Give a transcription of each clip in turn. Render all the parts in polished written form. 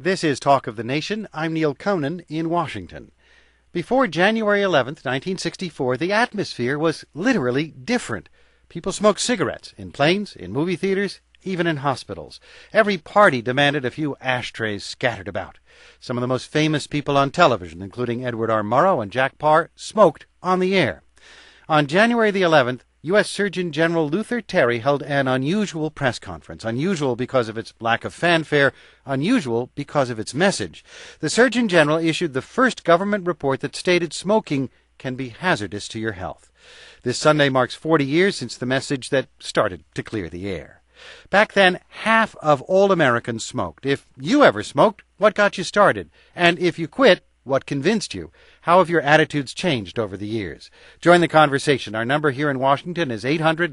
This is Talk of the Nation. I'm Neil Conan in Washington. Before January 11th, 1964, the atmosphere was literally different. People smoked cigarettes in planes, in movie theaters, even in hospitals. Every party demanded a few ashtrays scattered about. Some of the most famous people on television, including Edward R. Murrow and Jack Paar, smoked on the air. On January the 11th, U.S. Surgeon General Luther Terry held an unusual press conference. Unusual because of its lack of fanfare, unusual because of its message. The Surgeon General issued the first government report that stated smoking can be hazardous to your health. This Sunday marks 40 years since the message that started to clear the air. Back then, half of all Americans smoked. If you ever smoked, what got you started? And if you quit, what convinced you? How have your attitudes changed over the years? Join the conversation. Our number here in Washington is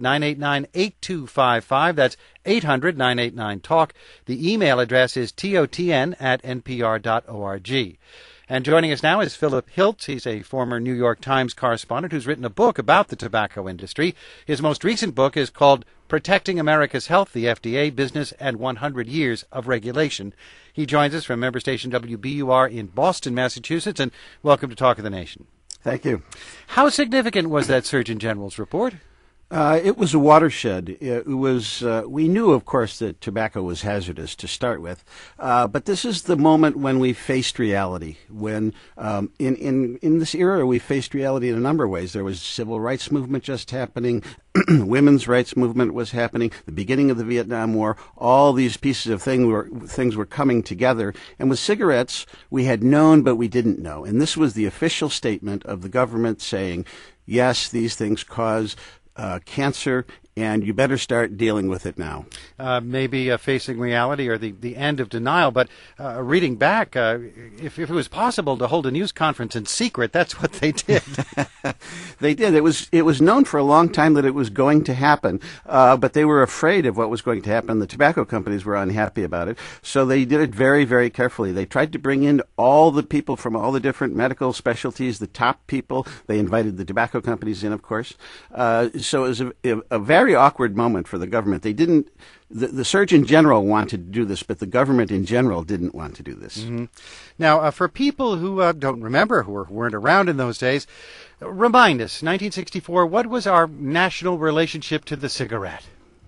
800-989-8255. That's 800-989-TALK. The email address is totn@npr.org. And joining us now is Philip Hiltz. He's a former New York Times correspondent who's written a book about the tobacco industry. His most recent book is called Protecting America's Health, the FDA, Business, and 100 Years of Regulation. He joins us from member station WBUR in Boston, Massachusetts, and welcome to Talk of the Nation. Thank you. How significant was that Surgeon General's report? It was a watershed. It was. We knew, of course, that tobacco was hazardous to start with, but this is the moment when we faced reality. When in this era, we faced reality in a number of ways. There was civil rights movement just happening, women's rights movement was happening, the beginning of the Vietnam War. All these pieces of things were coming together. And with cigarettes, we had known, but we didn't know. And this was the official statement of the government saying, yes, these things cause cancer, and you better start dealing with it now. Maybe facing reality or the end of denial, but reading back, if it was possible to hold a news conference in secret, that's what they did. They did. It was known for a long time that it was going to happen, but they were afraid of what was going to happen. The tobacco companies were unhappy about it, so they did it very, very carefully. They tried to bring in all the people from all the different medical specialties, the top people. They invited the tobacco companies in, of course. So it was a very awkward moment for the government. They didn't. The Surgeon General wanted to do this, but the government in general didn't want to do this. Mm-hmm. Now, for people who don't remember, who weren't around in those days, remind us, 1964, what was our national relationship to the cigarette?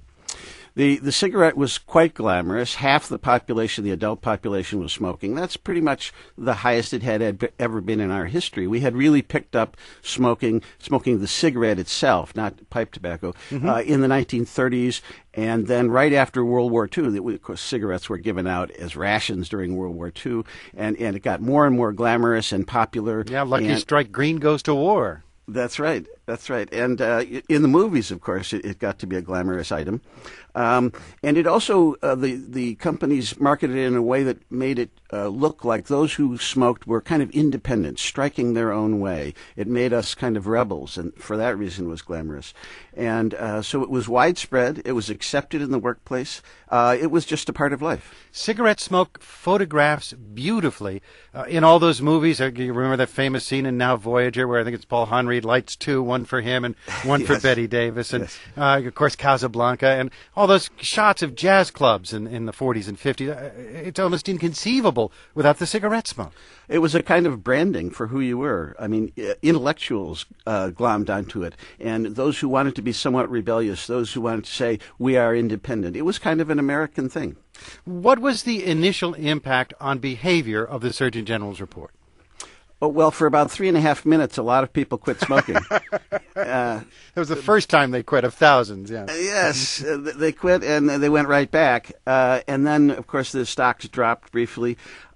The cigarette was quite glamorous. Half the population, the adult population, was smoking. That's pretty much the highest it had ever been in our history. We had really picked up smoking the cigarette itself, not pipe tobacco, in the 1930s. And then right after World War II, of course, cigarettes were given out as rations during World War II, and it got more and more glamorous and popular. Yeah, Lucky Strike Green goes to war. That's right. That's right. And in the movies, of course, it got to be a glamorous item. And it also, the companies marketed it in a way that made it look like those who smoked were kind of independent, striking their own way. It made us kind of rebels, and for that reason was glamorous. And so it was widespread. It was accepted in the workplace. It was just a part of life. Cigarette smoke photographs beautifully in all those movies. You remember that famous scene in Now Voyager where I think it's Paul Henry lights two, one for him and one for Bette Davis, and of course Casablanca, and all those shots of jazz clubs in the 40s and 50s. It's almost inconceivable without the cigarette smoke. It was a kind of branding for who you were. I mean, intellectuals glommed onto it, and those who wanted to be somewhat rebellious, those who wanted to say, we are independent. It was kind of an American thing. What was the initial impact on behavior of the Surgeon General's report? Oh, well, for about 3.5 minutes, a lot of people quit smoking. That was the first time they quit of thousands, yeah. Yes, they quit and they went right back. And then, of course, the stocks dropped briefly.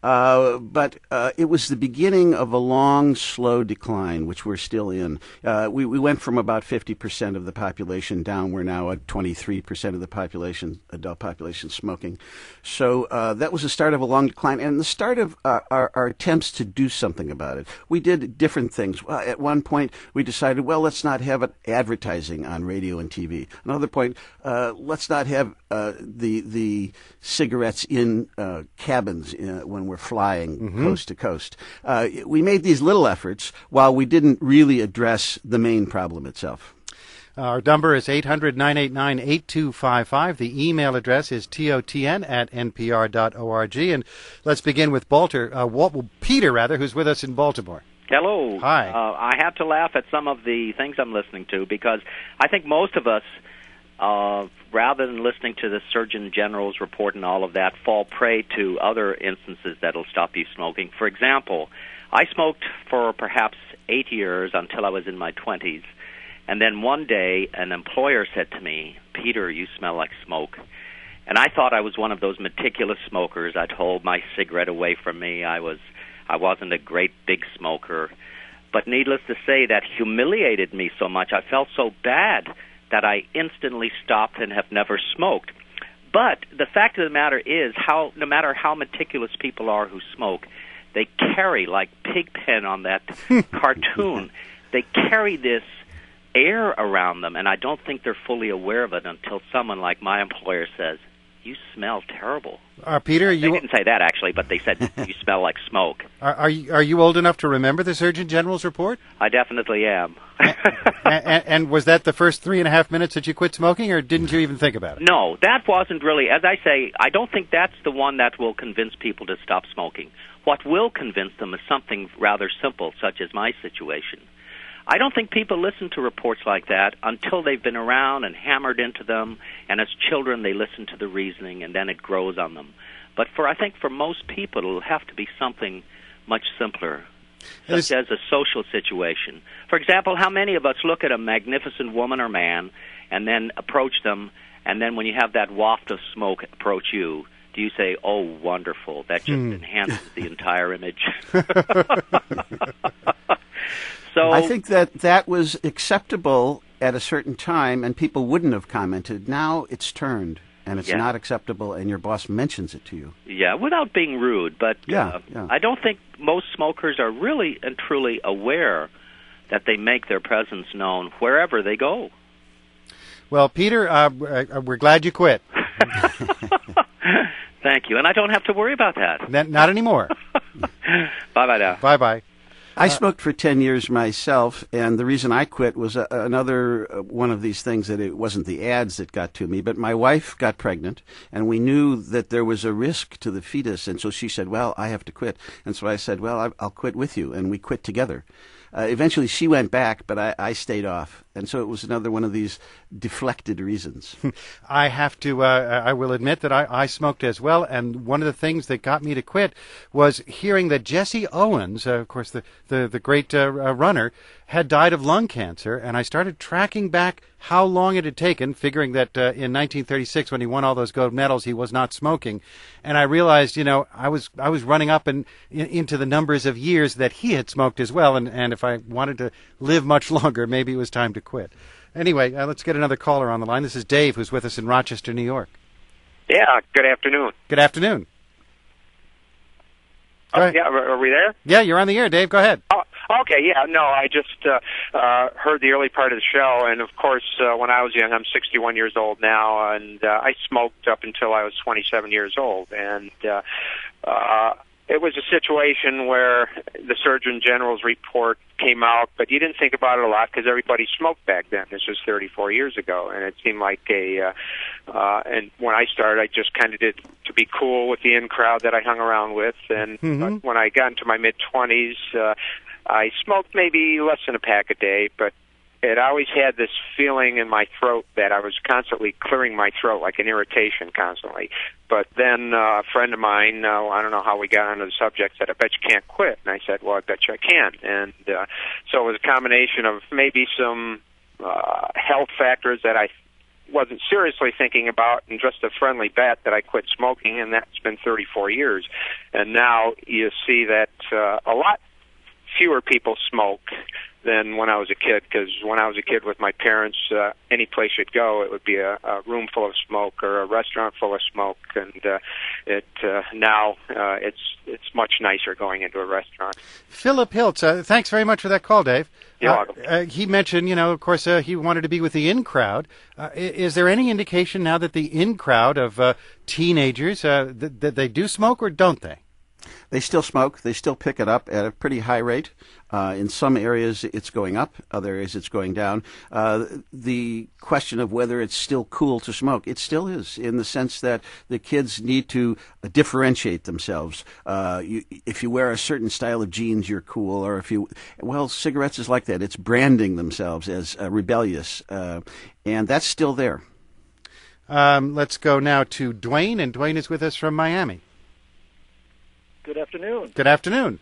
But it was the beginning of a long, slow decline, which we're still in. We went from about 50% of the population down. We're now at 23% of the population, adult population, smoking. So that was the start of a long decline and the start of our attempts to do something about it. We did different things. At one point, we decided, well, let's not have advertising on radio and TV. Another point, let's not have the cigarettes in cabins when we're flying coast to coast. We made these little efforts while we didn't really address the main problem itself. Our number is 800-989-8255. The email address is totn@npr.org. And let's begin with Peter, who's with us in Baltimore. Hello. Hi. I have to laugh at some of the things I'm listening to because I think most of us, rather than listening to the Surgeon General's report and all of that, fall prey to other instances that'll stop you smoking. For example, I smoked for perhaps 8 years until I was in my 20s. And then one day, an employer said to me, "Peter, you smell like smoke." And I thought I was one of those meticulous smokers. I'd hold my cigarette away from me. I wasn't a great big smoker. But needless to say, that humiliated me so much. I felt so bad that I instantly stopped and have never smoked. But the fact of the matter is, no matter how meticulous people are who smoke, they carry, like Pigpen on that cartoon, they carry this air around them, and I don't think they're fully aware of it until someone like my employer says, "You smell terrible." Peter, they didn't say that actually, but they said, "You smell like smoke." Are you old enough to remember the Surgeon General's report? I definitely am. and was that the first 3.5 minutes that you quit smoking, or didn't you even think about it? No, that wasn't really. As I say, I don't think that's the one that will convince people to stop smoking. What will convince them is something rather simple, such as my situation. I don't think people listen to reports like that until they've been around and hammered into them, and as children they listen to the reasoning, and then it grows on them. But I think for most people it'll have to be something much simpler, such as a social situation. For example, how many of us look at a magnificent woman or man and then approach them, and then when you have that waft of smoke approach you, do you say, "Oh, wonderful, that just enhances the entire image"? So I think that was acceptable at a certain time, and people wouldn't have commented. Now it's turned, and it's not acceptable, and your boss mentions it to you. Yeah, without being rude, but I don't think most smokers are really and truly aware that they make their presence known wherever they go. Well, Peter, we're glad you quit. Thank you, and I don't have to worry about that. Not anymore. Bye-bye now. Bye-bye. I smoked for 10 years myself, and the reason I quit was another one of these things that it wasn't the ads that got to me, but my wife got pregnant, and we knew that there was a risk to the fetus, and so she said, "Well, I have to quit." And so I said, "Well, I'll quit with you," and we quit together. Eventually she went back, but I stayed off, and so it was another one of these deflected reasons. I have to, I will admit that I smoked as well, and one of the things that got me to quit was hearing that Jesse Owens, of course the great runner, had died of lung cancer, and I started tracking back how long it had taken, figuring that in 1936 when he won all those gold medals he was not smoking, and I realized, I was running up into the numbers of years that he had smoked as well, and if I wanted to live much longer, maybe it was time to quit. Anyway, let's get another caller on the line. This is Dave, who's with us in Rochester, New York. Yeah, good afternoon. Good afternoon. Yeah, are we there? Yeah, you're on the air, Dave. Go ahead. Oh, okay, yeah, no, I just heard the early part of the show, and of course, when I was young, I'm 61 years old now, and I smoked up until I was 27 years old, and it was a situation where the Surgeon General's report came out, but you didn't think about it a lot because everybody smoked back then. This was 34 years ago, and it seemed like and when I started, I just kind of did to be cool with the in crowd that I hung around with, and but when I got into my mid-20s, I smoked maybe less than a pack a day, but it always had this feeling in my throat that I was constantly clearing my throat, like an irritation constantly. But then a friend of mine, I don't know how we got onto the subject, said, "I bet you can't quit." And I said, "Well, I bet you I can." And so it was a combination of maybe some health factors that I wasn't seriously thinking about, and just a friendly bet that I quit smoking, and that's been 34 years. And now you see that a lot fewer people smoke than when I was a kid, because when I was a kid with my parents, any place you'd go, it would be a room full of smoke or a restaurant full of smoke, and now it's much nicer going into a restaurant. Philip Hiltz, thanks very much for that call, Dave. You're welcome. He mentioned, of course, he wanted to be with the in crowd. Is there any indication now that the in crowd of teenagers that they do smoke, or don't they? They still smoke. They still pick it up at a pretty high rate. In some areas, it's going up. Other areas, it's going down. The question of whether it's still cool to smoke, it still is, in the sense that the kids need to differentiate themselves. If you wear a certain style of jeans, you're cool. Or cigarettes is like that. It's branding themselves as rebellious. And that's still there. Let's go now to Dwayne, and Dwayne is with us from Miami. Good afternoon. Good afternoon.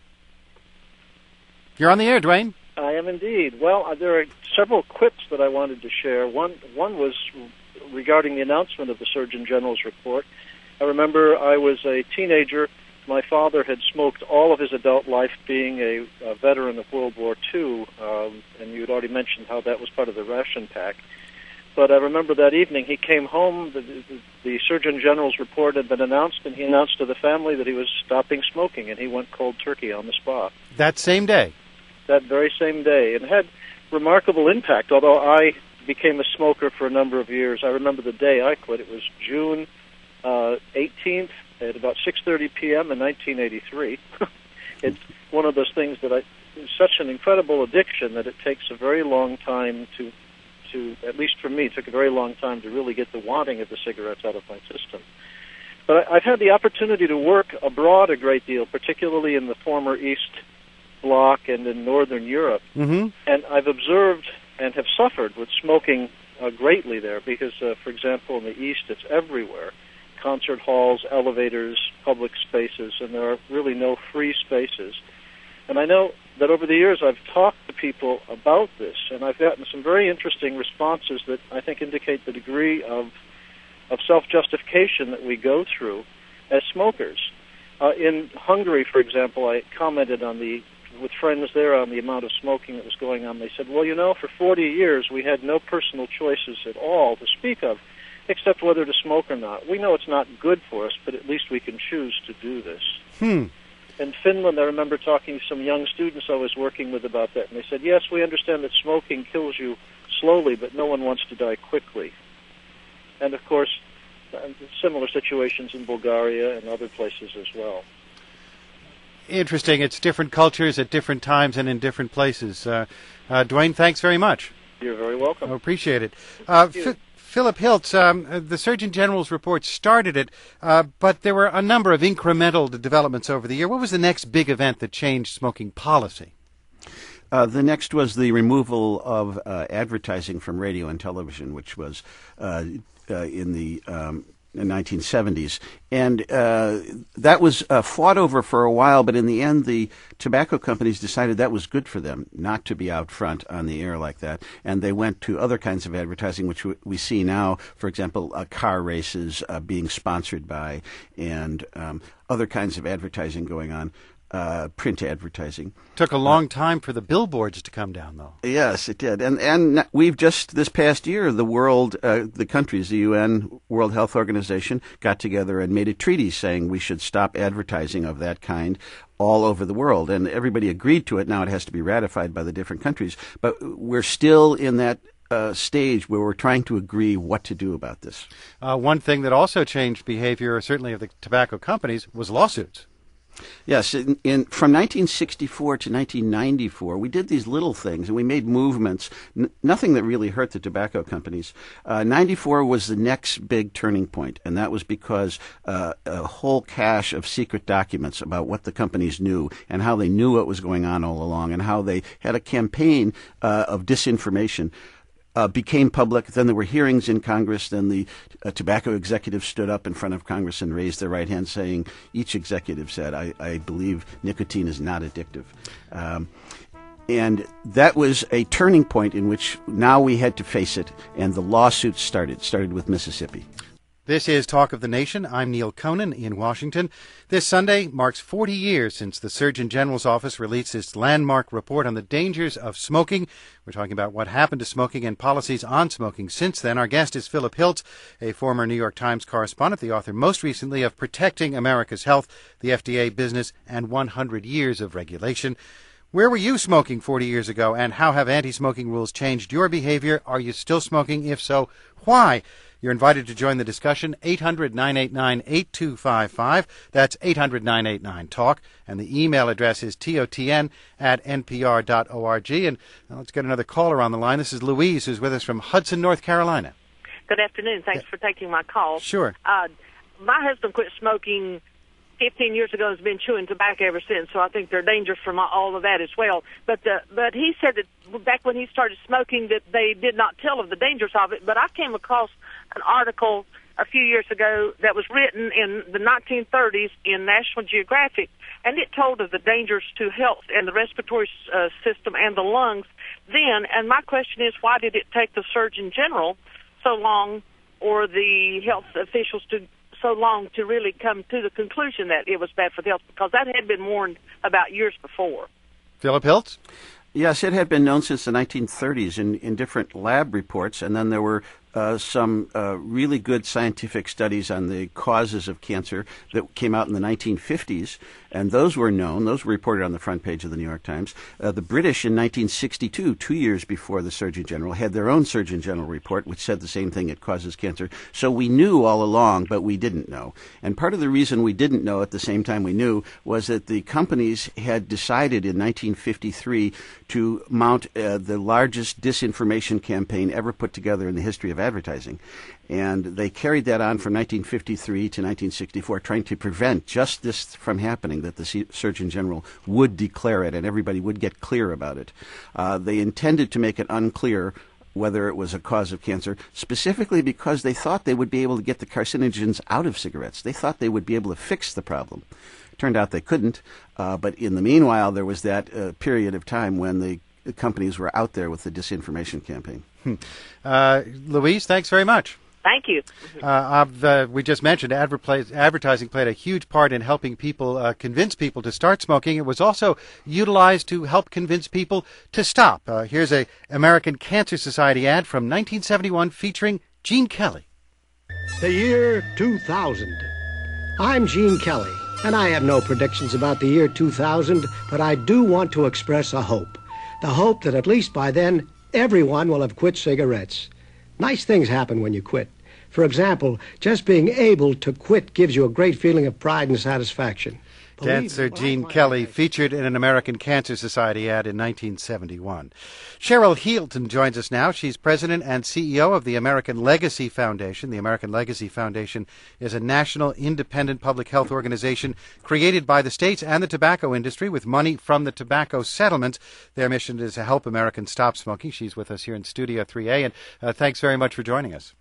You're on the air, Dwayne. I am indeed. Well, there are several quips that I wanted to share. One was regarding the announcement of the Surgeon General's report. I remember I was a teenager. My father had smoked all of his adult life, being a veteran of World War II, and you had already mentioned how that was part of the ration pack. But I remember that evening he came home, the Surgeon General's report had been announced, and he announced to the family that he was stopping smoking, and he went cold turkey on the spot. That same day? That very same day. It had remarkable impact, although I became a smoker for a number of years. I remember the day I quit. It was June 18th at about 6:30 p.m. in 1983. It's one of those things that it's such an incredible addiction that it takes a very long time to, at least for me, it took a very long time to really get the wanting of the cigarettes out of my system. But I've had the opportunity to work abroad a great deal, particularly in the former East Bloc and in Northern Europe. Mm-hmm. And I've observed and have suffered with smoking greatly there because, for example, in the East, it's everywhere. Concert halls, elevators, public spaces, and there are really no free spaces. And I know that over the years I've talked to people about this, and I've gotten some very interesting responses that I think indicate the degree of self-justification that we go through as smokers. In Hungary, for example, I commented with friends there on the amount of smoking that was going on. They said, well, for 40 years we had no personal choices at all to speak of, except whether to smoke or not. We know it's not good for us, but at least we can choose to do this. In Finland, I remember talking to some young students I was working with about that, and they said, yes, we understand that smoking kills you slowly, but no one wants to die quickly. And, of course, similar situations in Bulgaria and other places as well. Interesting. It's different cultures at different times and in different places. Dwayne, thanks very much. You're very welcome. I appreciate it. Philip Hiltz, the Surgeon General's report started it, but there were a number of incremental developments over the year. What was the next big event that changed smoking policy? The next was the removal of advertising from radio and television, which was in the 1970s. And that was fought over for a while, but in the end, the tobacco companies decided that was good for them, not to be out front on the air like that. And they went to other kinds of advertising, which we see now, for example, car races being sponsored by, and other kinds of advertising going on. Print advertising. Took a long time for the billboards to come down, though. Yes, it did. And we've just, this past year, the countries, the UN, World Health Organization, got together and made a treaty saying we should stop advertising of that kind all over the world. And everybody agreed to it. Now it has to be ratified by the different countries. But we're still in that stage where we're trying to agree what to do about this. One thing that also changed behavior, certainly of the tobacco companies, was lawsuits. Yes, from 1964 to 1994, we did these little things, and we made movements, nothing that really hurt the tobacco companies. 94 was the next big turning point, and that was because a whole cache of secret documents about what the companies knew and how they knew what was going on all along and how they had a campaign of disinformation became public. Then there were hearings in Congress. Then the tobacco executives stood up in front of Congress and raised their right hand, saying, each executive said, I believe nicotine is not addictive. And that was a turning point in which now we had to face it, and the lawsuits started with Mississippi. This is Talk of the Nation. I'm Neil Conan in Washington. This Sunday marks 40 years since the Surgeon General's office released its landmark report on the dangers of smoking. We're talking about what happened to smoking and policies on smoking since then. Our guest is Philip Hiltz, a former New York Times correspondent, the author most recently of Protecting America's Health, the FDA Business, and 100 Years of Regulation. Where were you smoking 40 years ago, and how have anti-smoking rules changed your behavior? Are you still smoking? If so, why? You're invited to join the discussion, 800-989-8255. That's 800-989-TALK. And the email address is totn@npr.org. And let's get another caller on the line. This is Louise, who's with us from Hudson, North Carolina. Good afternoon. Thanks for taking my call. Sure. My husband quit smoking 15 years ago and has been chewing tobacco ever since, so I think they're dangerous from all of that as well. But he said that back when he started smoking that they did not tell of the dangers of it, but I came across an article a few years ago that was written in the 1930s in National Geographic, and it told of the dangers to health and the respiratory system and the lungs then. And my question is, why did it take the Surgeon General so long, or the health officials so long to really come to the conclusion that it was bad for the health? Because that had been warned about years before. Philip Hiltz? Yes, it had been known since the 1930s in different lab reports, and then there were some really good scientific studies on the causes of cancer that came out in the 1950s, and those were known. Those were reported on the front page of the New York Times. The British in 1962, 2 years before the Surgeon General, had their own Surgeon General report, which said the same thing, it causes cancer. So we knew all along, but we didn't know. And part of the reason we didn't know at the same time we knew was that the companies had decided in 1953 to mount the largest disinformation campaign ever put together in the history of advertising. And they carried that on from 1953 to 1964, trying to prevent just this from happening, that the Surgeon General would declare it and everybody would get clear about it. They intended to make it unclear whether it was a cause of cancer, specifically because they thought they would be able to get the carcinogens out of cigarettes. They thought they would be able to fix the problem. Turned out they couldn't, but in the meanwhile, there was that period of time when the companies were out there with the disinformation campaign. Louise, thanks very much. Thank you. We just mentioned advertising played a huge part in helping people, convince people to start smoking. It was also utilized to help convince people to stop. Here's a American Cancer Society ad from 1971 featuring Gene Kelly. The year 2000. I'm Gene Kelly, and I have no predictions about the year 2000, but I do want to express a hope. The hope that at least by then, everyone will have quit cigarettes. Nice things happen when you quit. For example, just being able to quit gives you a great feeling of pride and satisfaction. Dancer Gene Kelly, featured in an American Cancer Society ad in 1971. Cheryl Healton joins us now. She's president and CEO of the American Legacy Foundation. The American Legacy Foundation is a national independent public health organization created by the states and the tobacco industry with money from the tobacco settlements. Their mission is to help Americans stop smoking. She's with us here in Studio 3A, and thanks very much for joining us.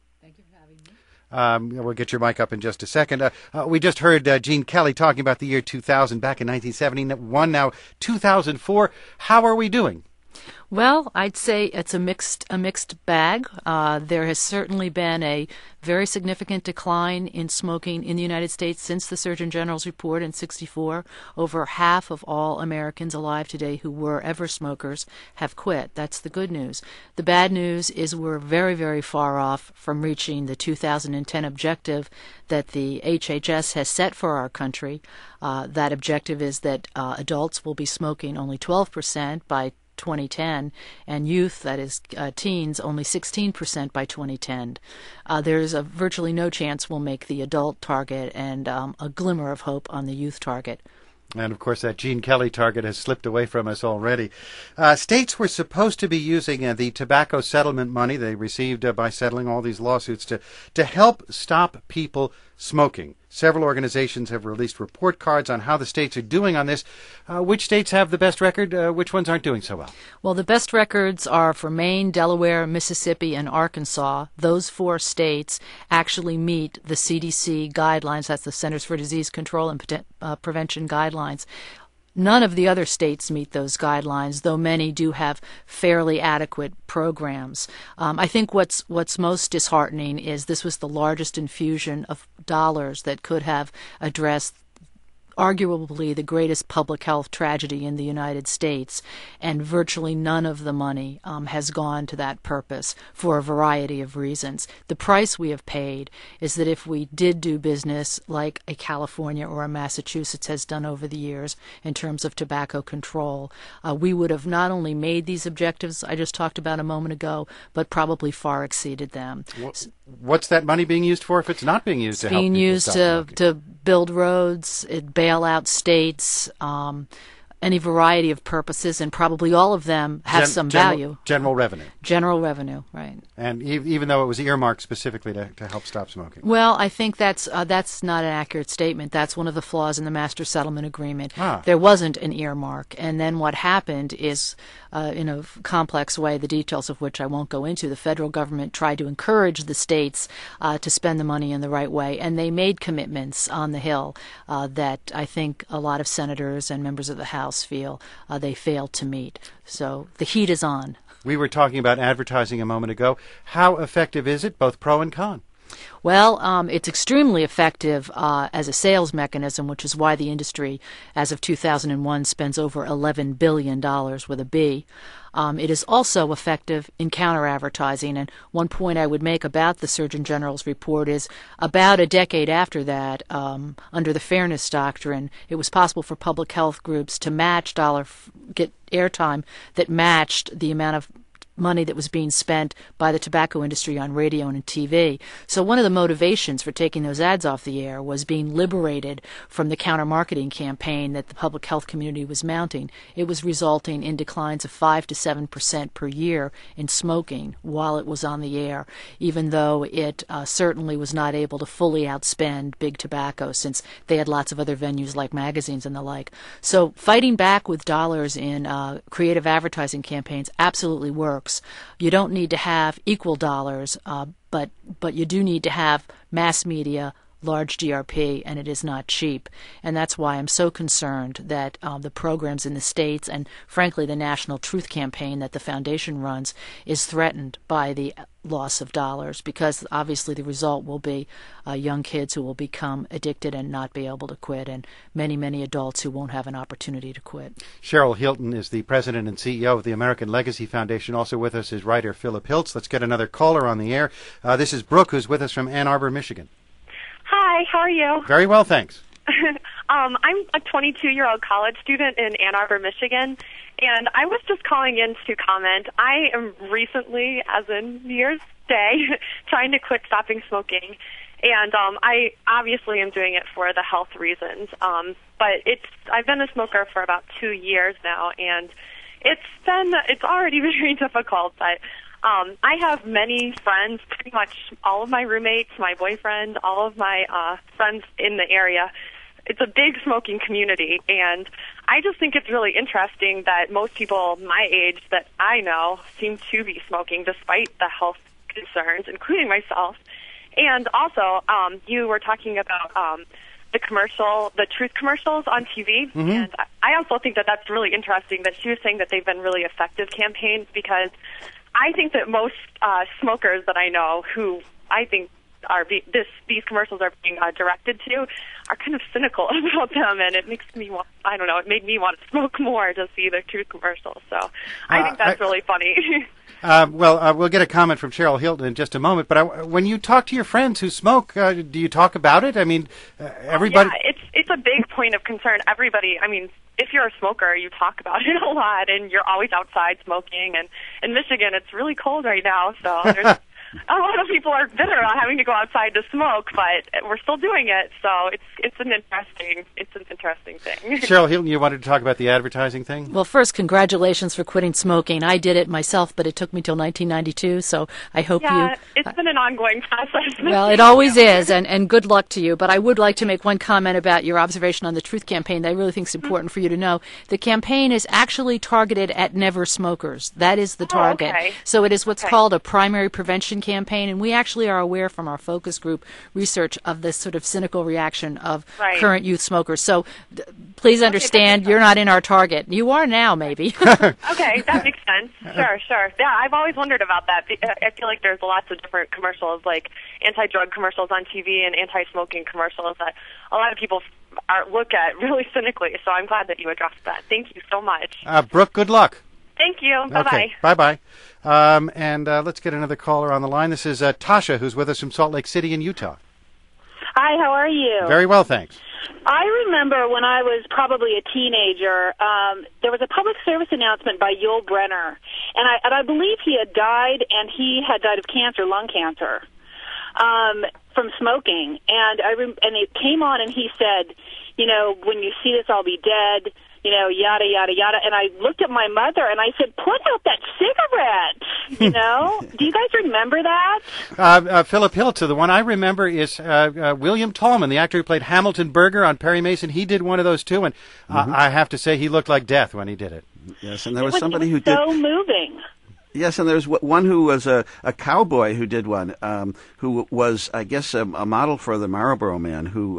We'll get your mic up in just a second. We just heard Gene Kelly talking about the year 2000 back in 1971, now 2004. How are we doing? Well, I'd say it's a mixed bag. There has certainly been a very significant decline in smoking in the United States since the Surgeon General's report in '64. Over half of all Americans alive today who were ever smokers have quit. That's the good news. The bad news is we're very, very far off from reaching the 2010 objective that the HHS has set for our country. That objective is that adults will be smoking only 12% by 2010, and youth, that is teens, only 16% by 2010. There's virtually no chance we'll make the adult target, and a glimmer of hope on the youth target. And, of course, that Gene Kelly target has slipped away from us already. States were supposed to be using the tobacco settlement money they received by settling all these lawsuits to help stop people smoking. Several organizations have released report cards on how the states are doing on this. Which states have the best record? Which ones aren't doing so well? Well, the best records are for Maine, Delaware, Mississippi, and Arkansas. Those 4 states actually meet the CDC guidelines. That's the Centers for Disease Control and Prevention guidelines. None of the other states meet those guidelines, though many do have fairly adequate programs. I think what's most disheartening is this was the largest infusion of dollars that could have addressed arguably the greatest public health tragedy in the United States, and virtually none of the money has gone to that purpose for a variety of reasons. The price we have paid is that if we did do business like a California or a Massachusetts has done over the years in terms of tobacco control, we would have not only made these objectives I just talked about a moment ago, but probably far exceeded them. What's that money being used for if it's not being used to help people used stop smoking? to build roads, bail out states, any variety of purposes, and probably all of them have some value. General revenue. General revenue, right. And even though it was earmarked specifically to help stop smoking. Well, I think that's not an accurate statement. That's one of the flaws in the Master Settlement Agreement. Ah. There wasn't an earmark. And then what happened is, in a complex way, the details of which I won't go into, the federal government tried to encourage the states to spend the money in the right way. And they made commitments on the Hill that I think a lot of senators and members of the House feel they failed to meet. So the heat is on. We were talking about advertising a moment ago. How effective is it, both pro and con? Well, it's extremely effective as a sales mechanism, which is why the industry, as of 2001, spends over $11 billion with a B. It is also effective in counter-advertising, and one point I would make about the Surgeon General's report is about a decade after that, under the Fairness Doctrine, it was possible for public health groups to get airtime that matched the amount of money that was being spent by the tobacco industry on radio and TV. So one of the motivations for taking those ads off the air was being liberated from the counter-marketing campaign that the public health community was mounting. It was resulting in declines of 5 to 7% per year in smoking while it was on the air, even though it certainly was not able to fully outspend big tobacco since they had lots of other venues like magazines and the like. So fighting back with dollars in creative advertising campaigns absolutely works. You don't need to have equal dollars, but you do need to have mass media, large GRP, and it is not cheap. And that's why I'm so concerned that the programs in the states and, frankly, the National Truth Campaign that the Foundation runs is threatened by the loss of dollars, because obviously the result will be young kids who will become addicted and not be able to quit, and many, many adults who won't have an opportunity to quit. Cheryl Hilton is the president and CEO of the American Legacy Foundation. Also with us is writer Philip Hiltz. Let's get another caller on the air. This is Brooke, who's with us from Ann Arbor, Michigan. Hi, how are you? Very well, thanks. I'm a 22-year-old college student in Ann Arbor, Michigan, and I was just calling in to comment. I am recently, as in New Year's Day, trying to quit stopping smoking, and I obviously am doing it for the health reasons. But I've been a smoker for about 2 years now, and it's already very difficult. But I have many friends, pretty much all of my roommates, my boyfriend, all of my friends in the area. It's a big smoking community, and I just think it's really interesting that most people my age that I know seem to be smoking despite the health concerns, including myself. And also, you were talking about the truth commercials on TV, Mm-hmm. and I also think that that's really interesting that she was saying that they've been really effective campaigns, because I think that most smokers that I know who I think these commercials are being directed to are kind of cynical about them, and it makes me it made me want to smoke more to see the truth commercials. So I think that's really funny. We'll get a comment from Cheryl Hilton in just a moment, but when you talk to your friends who smoke, do you talk about it? I mean, everybody... Yeah, it's a big point of concern. Everybody, I mean, if you're a smoker, you talk about it a lot, and you're always outside smoking, and in Michigan, it's really cold right now, so there's... A lot of people are bitter about having to go outside to smoke, but we're still doing it. So it's an interesting thing. Cheryl Hilton, you wanted to talk about the advertising thing? Well, first, congratulations for quitting smoking. I did it myself, but it took me till 1992. So I hope it's been an ongoing process. Well, it always is, and good luck to you. But I would like to make one comment about your observation on the Truth Campaign that I really think is important for you to know. The campaign is actually targeted at never smokers. That is the target. Okay. So it is what's called a primary prevention campaign, and we actually are aware from our focus group research of this sort of cynical reaction of Right. current youth smokers. So please understand you're not in our target. You are now, maybe. Okay, that makes sense. Sure. Yeah, I've always wondered about that. I feel like there's lots of different commercials, like anti-drug commercials on TV and anti-smoking commercials that a lot of people look at really cynically. So I'm glad that you addressed that. Thank you so much. Brooke, good luck. Thank you. Bye-bye. Okay, bye-bye. And let's get another caller on the line. This is Tasha, who's with us from Salt Lake City in Utah. Hi, how are you? Very well, thanks. I remember when I was probably a teenager, there was a public service announcement by Yul Brynner, and I believe he had died, and he had died of cancer, lung cancer, from smoking. And and it came on, and he said, you know, when you see this, I'll be dead. You know, yada, yada, yada. And I looked at my mother and I said, put out that cigarette, you know? Do you guys remember that? Philip Hiltz, the one I remember is William Tallman, the actor who played Hamilton Berger on Perry Mason. He did one of those too, and I have to say he looked like death when he did it. Yes, and there was somebody who did... so moving. Yes, and there's one who was a cowboy who did one, who was, I guess, a model for the Marlboro Man, who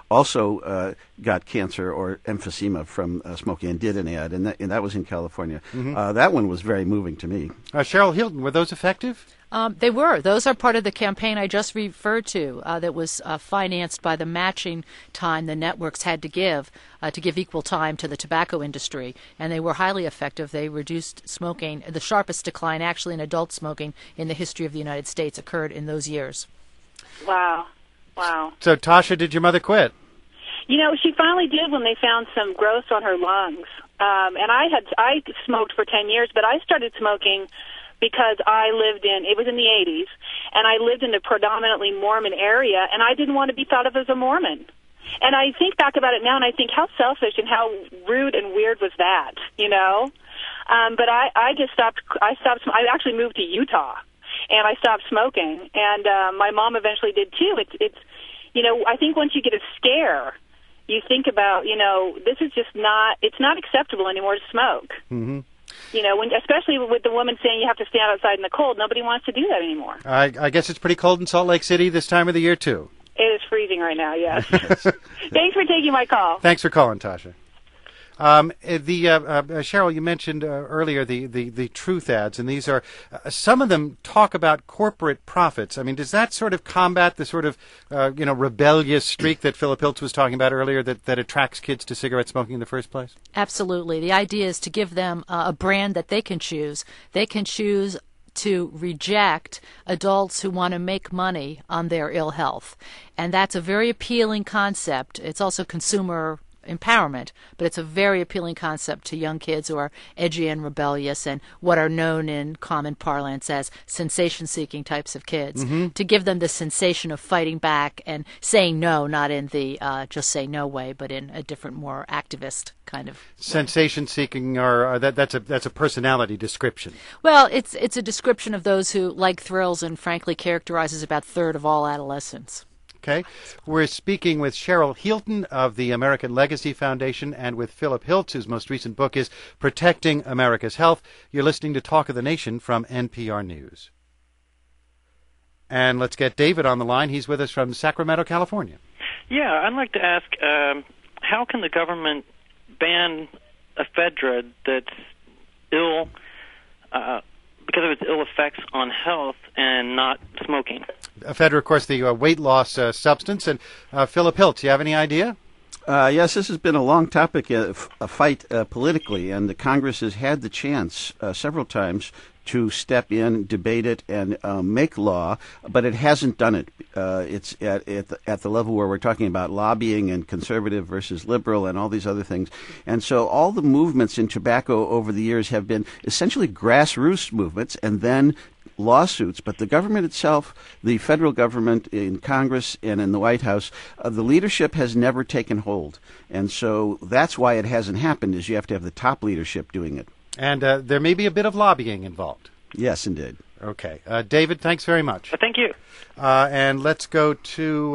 also got cancer or emphysema from smoking and did an ad, and that was in California. That one was very moving to me. Cheryl Hilton, were those effective? They were. Those are part of the campaign I just referred to that was financed by the matching time the networks had to give equal time to the tobacco industry. And they were highly effective. They reduced smoking. The sharpest decline actually in adult smoking in the history of the United States occurred in those years. Wow. So, Tasha, did your mother quit? You know, she finally did when they found some growths on her lungs. And I smoked for 10 years, but I started smoking because it was in the 80s, and I lived in a predominantly Mormon area, and I didn't want to be thought of as a Mormon. And I think back about it now, and I think how selfish and how rude and weird was that, you know? But I just stopped. I actually moved to Utah, and I stopped smoking, and my mom eventually did too. It's you know, I think once you get a scare, you think about, you know, this is just it's not acceptable anymore to smoke. Mm-hmm. You know, especially with the woman saying you have to stand outside in the cold, nobody wants to do that anymore. I guess it's pretty cold in Salt Lake City this time of the year, too. It is freezing right now, yes. Thanks for taking my call. Thanks for calling, Tasha. Cheryl, you mentioned earlier the truth ads, and these are some of them talk about corporate profits. I mean, does that sort of combat the sort of rebellious streak that Philip Hiltz was talking about earlier that attracts kids to cigarette smoking in the first place? Absolutely. The idea is to give them a brand that they can choose. They can choose to reject adults who want to make money on their ill health, and that's a very appealing concept. It's also consumer empowerment, but it's a very appealing concept to young kids who are edgy and rebellious and what are known in common parlance as sensation-seeking types of kids, to give them the sensation of fighting back and saying no, not in the just say no way, but in a different, more activist kind of sensation-seeking, or that's a personality description. Well, it's a description of those who like thrills and frankly characterizes about a third of all adolescents. Okay. We're speaking with Cheryl Hilton of the American Legacy Foundation and with Philip Hiltz, whose most recent book is Protecting America's Health. You're listening to Talk of the Nation from NPR News. And let's get David on the line. He's with us from Sacramento, California. Yeah, I'd like to ask, how can the government ban ephedra that's ill because of its ill effects on health and not smoking? Ephedra, of course, the weight loss substance. And Philip Hiltz, do you have any idea? Yes, this has been a long topic, a fight politically, and the Congress has had the chance several times to step in, debate it, and make law, but it hasn't done it. It's at the level where we're talking about lobbying and conservative versus liberal and all these other things. And so all the movements in tobacco over the years have been essentially grassroots movements and then lawsuits, but the government itself, the federal government in Congress and in the White House, the leadership has never taken hold. And so that's why it hasn't happened, is you have to have the top leadership doing it. And there may be a bit of lobbying involved. Yes, indeed. Okay. David, thanks very much. Thank you. And let's go to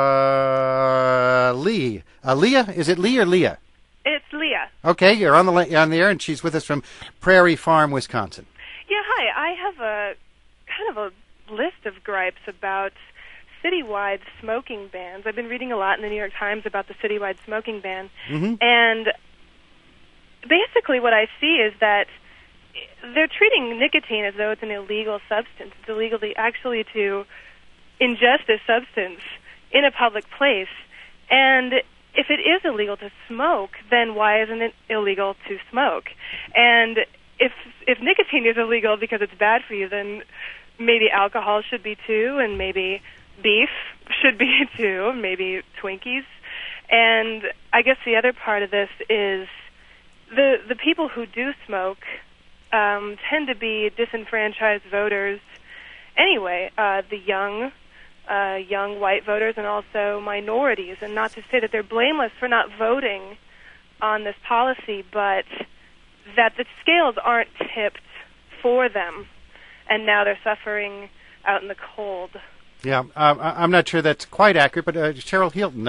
Lee. Leah, is it Lee or Leah? It's Leah. Okay, you're on the air, and she's with us from Prairie Farm, Wisconsin. Yeah, hi. I have a kind of a list of gripes about citywide smoking bans. I've been reading a lot in the New York Times about the citywide smoking ban, and basically what I see is that they're treating nicotine as though it's an illegal substance. It's illegal actually to ingest this substance in a public place. And if it is illegal to smoke, then why isn't it illegal to smoke? And if nicotine is illegal because it's bad for you, then maybe alcohol should be too, and maybe beef should be too, and maybe Twinkies. And I guess the other part of this is the people who do smoke tend to be disenfranchised voters anyway, the young white voters and also minorities, and not to say that they're blameless for not voting on this policy, but that the scales aren't tipped for them, and now they're suffering out in the cold. Yeah, I'm not sure that's quite accurate, but Cheryl Hilton,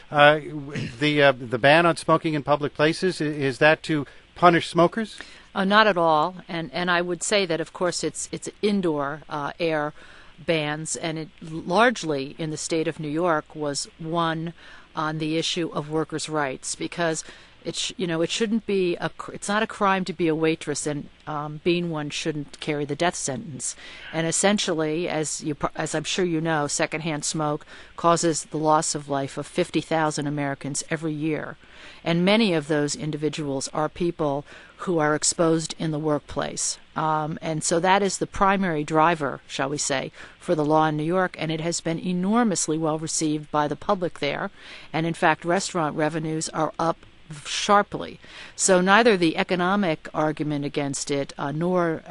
the ban on smoking in public places, is that to punish smokers? Not at all, and I would say that, of course, it's indoor air bans, and it largely in the state of New York was one on the issue of workers' rights, because it shouldn't be it's not a crime to be a waitress, and being one shouldn't carry the death sentence. And essentially, as I'm sure you know, secondhand smoke causes the loss of life of 50,000 Americans every year. And many of those individuals are people who are exposed in the workplace. And so that is the primary driver, shall we say, for the law in New York, and it has been enormously well received by the public there. And in fact, restaurant revenues are up sharply. So neither the economic argument against it nor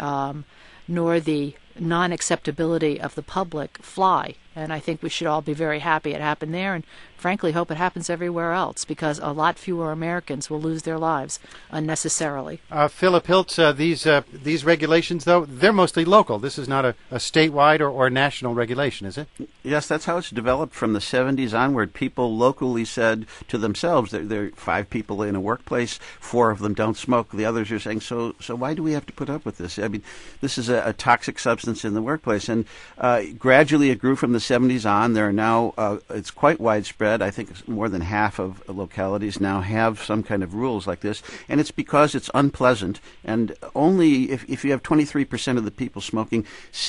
the non-acceptability of the public fly. And I think we should all be very happy it happened there, and frankly hope it happens everywhere else, because a lot fewer Americans will lose their lives unnecessarily. Philip Hiltz, these regulations, though, they're mostly local. This is not a statewide or national regulation, is it? Yes, that's how it's developed from the 70s onward. People locally said to themselves, there are 5 people in a workplace, 4 of them don't smoke. The others are saying, so why do we have to put up with this? I mean, this is a toxic substance in the workplace. And gradually it grew from the 70s on. There are now, it's quite widespread. I think more than half of localities now have some kind of rules like this. And it's because it's unpleasant. And only if you have 23% of the people smoking,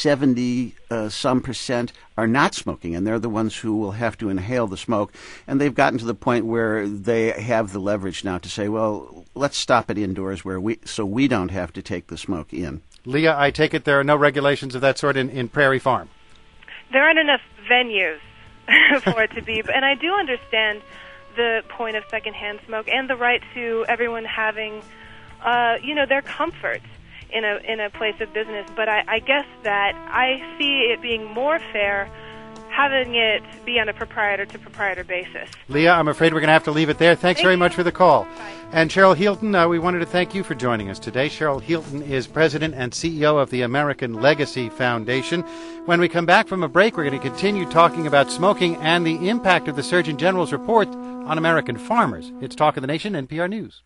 70-some percent are not smoking. And they're the ones who will have to inhale the smoke. And they've gotten to the point where they have the leverage now to say, well, let's stop it indoors so we don't have to take the smoke in. Leah, I take it there are no regulations of that sort in Prairie Farm. There aren't enough venues for it to be, and I do understand the point of secondhand smoke and the right to everyone having, their comfort in a place of business. But I guess that I see it being more fair having it be on a proprietor-to-proprietor basis. Leah, I'm afraid we're going to have to leave it there. Thanks very much for the call. Bye. And Cheryl Hilton, we wanted to thank you for joining us today. Cheryl Hilton is President and CEO of the American Legacy Foundation. When we come back from a break, we're going to continue talking about smoking and the impact of the Surgeon General's report on American farmers. It's Talk of the Nation, NPR News.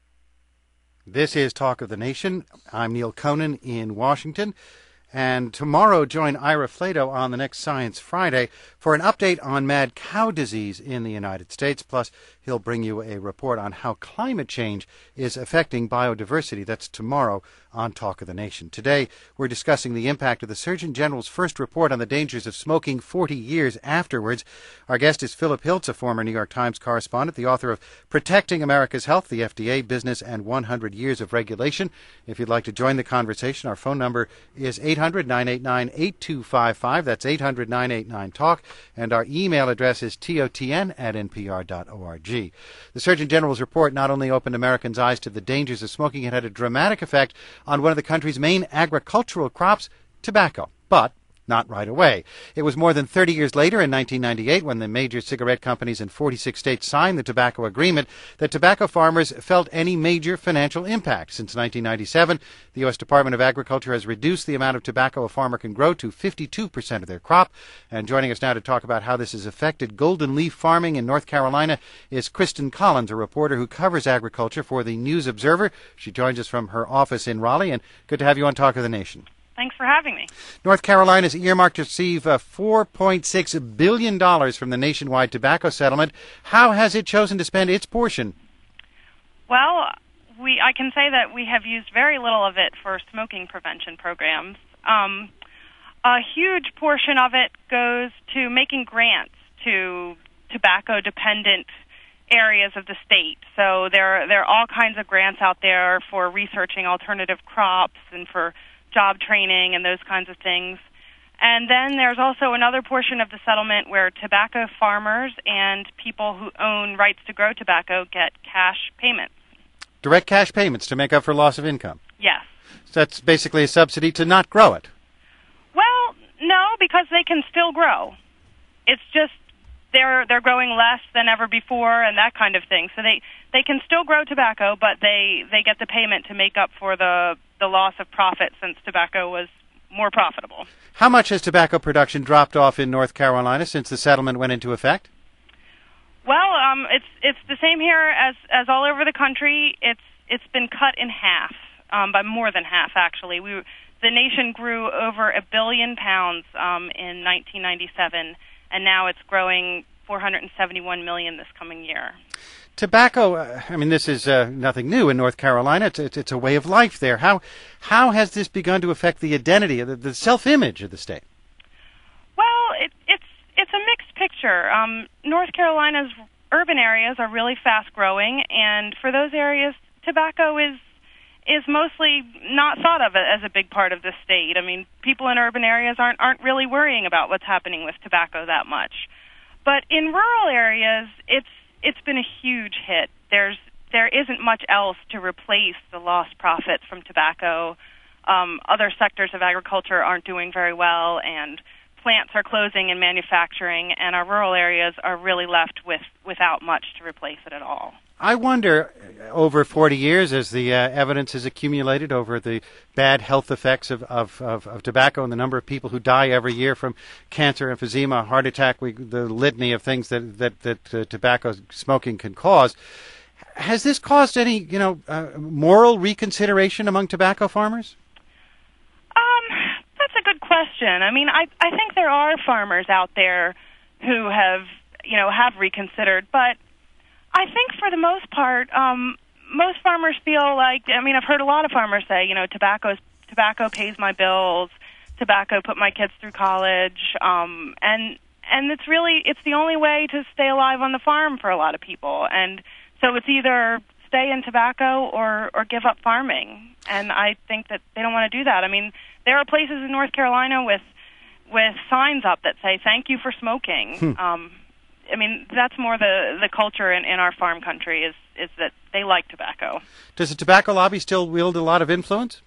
This is Talk of the Nation. I'm Neil Conan in Washington. And tomorrow, join Ira Flato on the next Science Friday for an update on mad cow disease in the United States. Plus, he'll bring you a report on how climate change is affecting biodiversity. That's tomorrow on Talk of the Nation. Today, we're discussing the impact of the Surgeon General's first report on the dangers of smoking 40 years afterwards. Our guest is Philip Hiltz, a former New York Times correspondent, the author of Protecting America's Health, the FDA, Business, and 100 Years of Regulation. If you'd like to join the conversation, our phone number is 800-989-8255. That's 800-989-TALK. And our email address is totn@npr.org. The Surgeon General's report not only opened Americans' eyes to the dangers of smoking, it had a dramatic effect on one of the country's main agricultural crops, tobacco. But not right away. It was more than 30 years later, in 1998, when the major cigarette companies in 46 states signed the tobacco agreement, that tobacco farmers felt any major financial impact. Since 1997, the U.S. Department of Agriculture has reduced the amount of tobacco a farmer can grow to 52% of their crop. And joining us now to talk about how this has affected golden leaf farming in North Carolina is Kristen Collins, a reporter who covers agriculture for the News Observer. She joins us from her office in Raleigh, and good to have you on Talk of the Nation. Thanks for having me. North Carolina is earmarked to receive $4.6 billion from the nationwide tobacco settlement. How has it chosen to spend its portion? Well, I can say that we have used very little of it for smoking prevention programs. A huge portion of it goes to making grants to tobacco-dependent areas of the state. So there are all kinds of grants out there for researching alternative crops and for job training and those kinds of things. And then there's also another portion of the settlement where tobacco farmers and people who own rights to grow tobacco get cash payments. Direct cash payments to make up for loss of income? Yes. So that's basically a subsidy to not grow it? Well, no, because they can still grow. It's just they're growing less than ever before and that kind of thing. So they can still grow tobacco, but they get the payment to make up for the loss of profit since tobacco was more profitable. How much has tobacco production dropped off in North Carolina since the settlement went into effect? Well, it's the same here as all over the country. It's been cut in half, by more than half actually. The nation grew over 1 billion pounds in 1997, and now it's growing 471 million this coming year. Tobacco, this is nothing new in North Carolina. It's a way of life there. How has this begun to affect the identity, the self-image of the state? Well, it's a mixed picture. North Carolina's urban areas are really fast-growing, and for those areas, tobacco is mostly not thought of as a big part of the state. People in urban areas aren't really worrying about what's happening with tobacco that much. But in rural areas, it's been a huge hit. There isn't much else to replace the lost profits from tobacco. Other sectors of agriculture aren't doing very well, and plants are closing in manufacturing, and our rural areas are really left without much to replace it at all. I wonder, over 40 years, as the evidence has accumulated over the bad health effects of tobacco and the number of people who die every year from cancer, emphysema, heart attack, the litany of things that tobacco smoking can cause. Has this caused any, moral reconsideration among tobacco farmers? That's a good question. I think there are farmers out there who have reconsidered, but I think for the most part, most farmers feel like, I've heard a lot of farmers say, tobacco pays my bills, tobacco put my kids through college, and it's the only way to stay alive on the farm for a lot of people. And so it's either stay in tobacco or give up farming. And I think that they don't want to do that. There are places in North Carolina with signs up that say, "Thank you for smoking." That's more the culture in our farm country is that they like tobacco. Does the tobacco lobby still wield a lot of influence?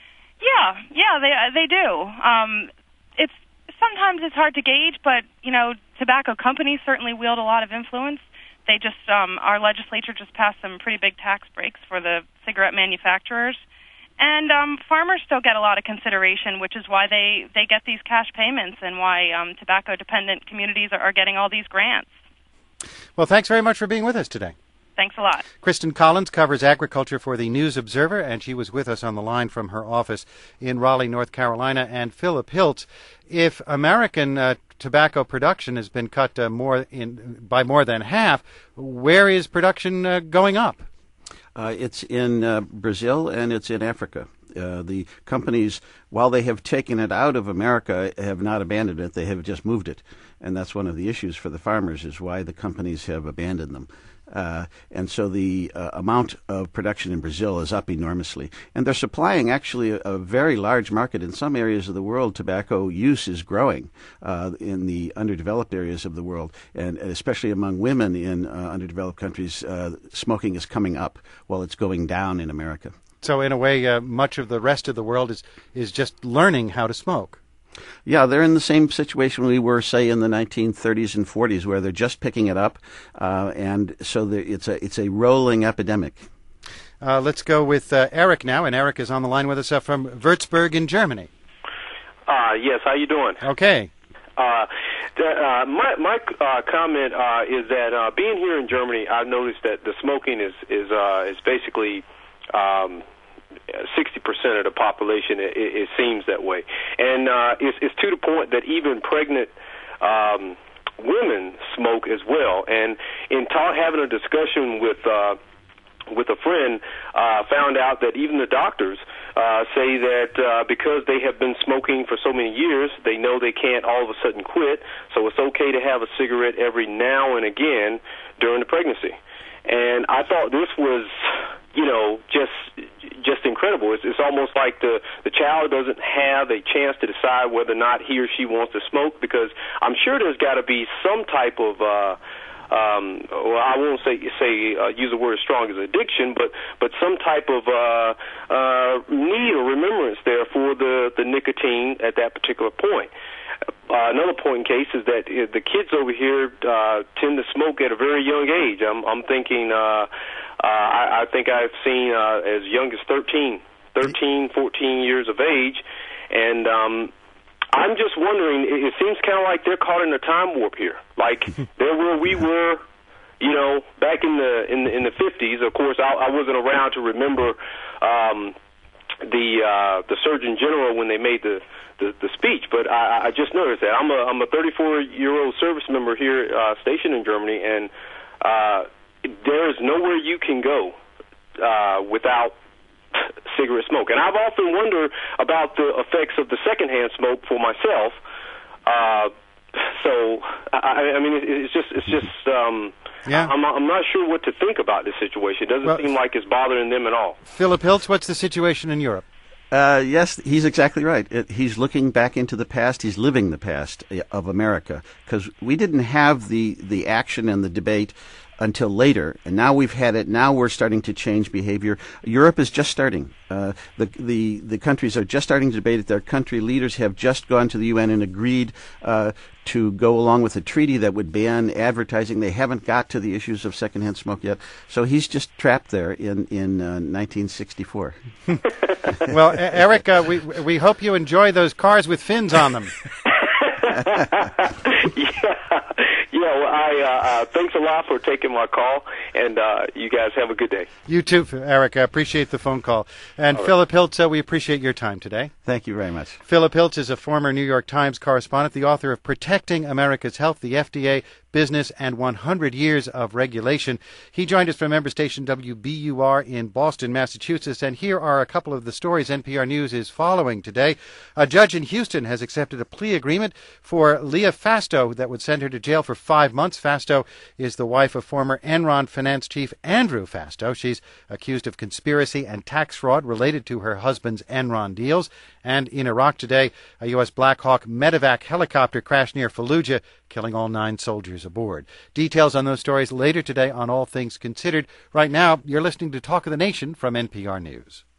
Yeah, they do. Sometimes it's hard to gauge, but tobacco companies certainly wield a lot of influence. They just our legislature just passed some pretty big tax breaks for the cigarette manufacturers. And farmers still get a lot of consideration, which is why they get these cash payments and why tobacco-dependent communities are getting all these grants. Well, thanks very much for being with us today. Thanks a lot. Kristen Collins covers agriculture for the News Observer, and she was with us on the line from her office in Raleigh, North Carolina. And Philip Hiltz, if American tobacco production has been cut by more than half, where is production going up? It's in Brazil and it's in Africa. The companies, while they have taken it out of America, have not abandoned it. They have just moved it. And that's one of the issues for the farmers, is why the companies have abandoned them. And so the amount of production in Brazil is up enormously. And they're supplying actually a very large market. In some areas of the world, tobacco use is growing in the underdeveloped areas of the world. And especially among women in underdeveloped countries, smoking is coming up while it's going down in America. So in a way, much of the rest of the world is just learning how to smoke. Yeah, they're in the same situation we were, say, in the 1930s and 40s, where they're just picking it up, and so it's a rolling epidemic. Let's go with Eric now, and Eric is on the line with us from Würzburg in Germany. Yes, how you doing? Okay. My comment is that being here in Germany, I've noticed that the smoking is basically 60% of the population. It seems that way, and it's to the point that even pregnant women smoke as well. And in having a discussion with a friend, found out that even the doctors say that because they have been smoking for so many years, they know they can't all of a sudden quit, so it's okay to have a cigarette every now and again during the pregnancy. And I thought this was, just incredible. It's almost like the child doesn't have a chance to decide whether or not he or she wants to smoke, because I'm sure there's got to be some type of well, I won't use the word as strong as addiction, but some type of need or remembrance there for the nicotine at that particular point. Another point in case is that the kids over here tend to smoke at a very young age. I'm thinking, I think I've seen as young as 13, 14 years of age, and I'm just wondering, it seems kind of like they're caught in a time warp here. Like they're where we were, back in the 50s. Of course, I wasn't around to remember the Surgeon General when they made the speech, but I just noticed that I'm a 34-year-old service member here stationed in Germany, and there is nowhere you can go without cigarette smoke. And I've often wondered about the effects of the secondhand smoke for myself. So I mean, it's just yeah. I'm not sure what to think about this situation. It doesn't seem like it's bothering them at all. Philip Hiltz, what's the situation in Europe? Yes, he's exactly right. He's looking back into the past. He's living the past of America, because we didn't have the action and the debate until later, and now we've had it. Now we're starting to change behavior. Europe is just starting. The countries are just starting to debate it. Their country leaders have just gone to the UN and agreed to go along with a treaty that would ban advertising. They haven't got to the issues of secondhand smoke yet. So he's just trapped there in 1964. Well, Eric, we hope you enjoy those cars with fins on them. Well, thanks a lot for taking my call, and you guys have a good day. You too, Eric. I appreciate the phone call. And all Philip right. Hiltz, we appreciate your time today. Thank you very much. Philip Hiltz is a former New York Times correspondent, the author of Protecting America's Health, the FDA, Business, and 100 Years of Regulation. He joined us from member station WBUR in Boston, Massachusetts, and here are a couple of the stories NPR News is following today. A judge in Houston has accepted a plea agreement for Leah Fasto that would send her to jail for 5 months. Fasto is the wife of former Enron finance chief Andrew Fasto. She's accused of conspiracy and tax fraud related to her husband's Enron deals. And in Iraq today, a U.S. Black Hawk medevac helicopter crashed near Fallujah, killing all 9 soldiers aboard. Details on those stories later today on All Things Considered. Right now, you're listening to Talk of the Nation from NPR News.